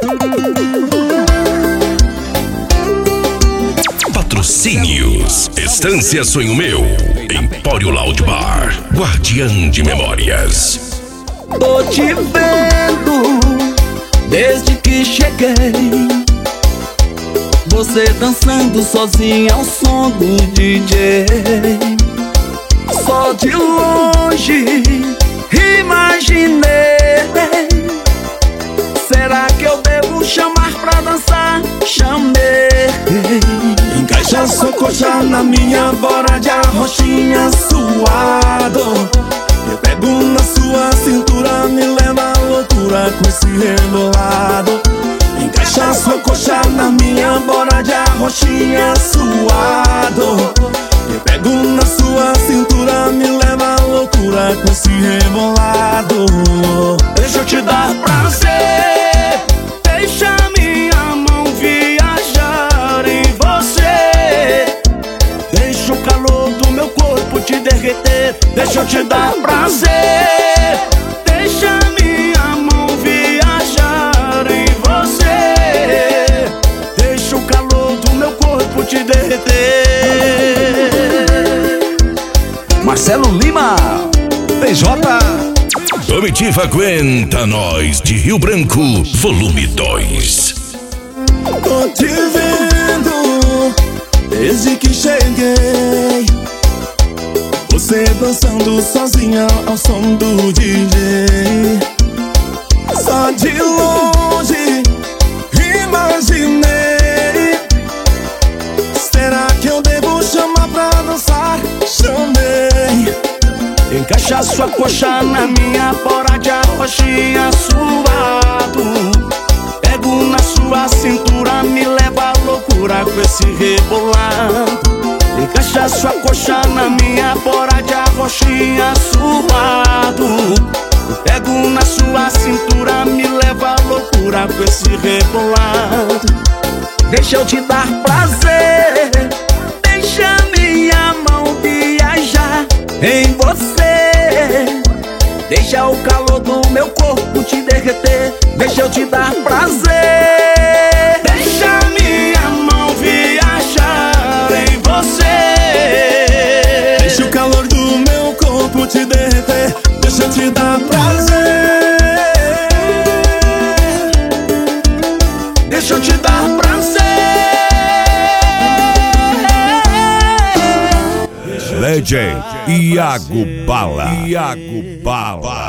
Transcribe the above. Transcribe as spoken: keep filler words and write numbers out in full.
Patrocínios: Estância Sonho Meu, Empório Loud Bar, Guardiã de Memórias. Tô te vendo desde que cheguei, você dançando sozinha ao som do D J. Só de longe imaginei, será que eu devo chamar pra dançar? Chamei. Encaixa sua coxa na minha bora de arrochinha suado. Eu pego na sua cintura, me leva à loucura com esse rebolado. Encaixa sua coxa na minha bora de arrochinha suado. Eu pego na sua cintura, me leva à loucura com esse rebolado. Deixa eu te dar prazer, deixa minha mão viajar em você. Deixa o calor do meu corpo te derreter. Deixa eu te dar prazer, deixa minha mão viajar em você. Deixa o calor do meu corpo te derreter. Marcelo Lima, P J. Comitiva Aguenta Nós de Rio Branco, volume dois. Tô te vendo desde que cheguei, você dançando sozinha ao som do D J. Só de longe imaginei, será que eu devo chamar pra dançar? Chamei. Encaixa sua coxa na minha bora de arrochinha suado. Pego na sua cintura, me leva à loucura com esse rebolado. Encaixa sua coxa na minha bora de arrochinha suado. Pego na sua cintura, me leva à loucura com esse rebolado. Deixa eu te dar prazer, deixa minha mão viajar em você. Deixa o calor do meu corpo te derreter. Deixa eu te dar prazer, deixa minha mão viajar em você. Deixa o calor do meu corpo te derreter. Deixa eu te dar prazer, deixa eu te dar prazer. Legend Iago Bala. Iago Bala.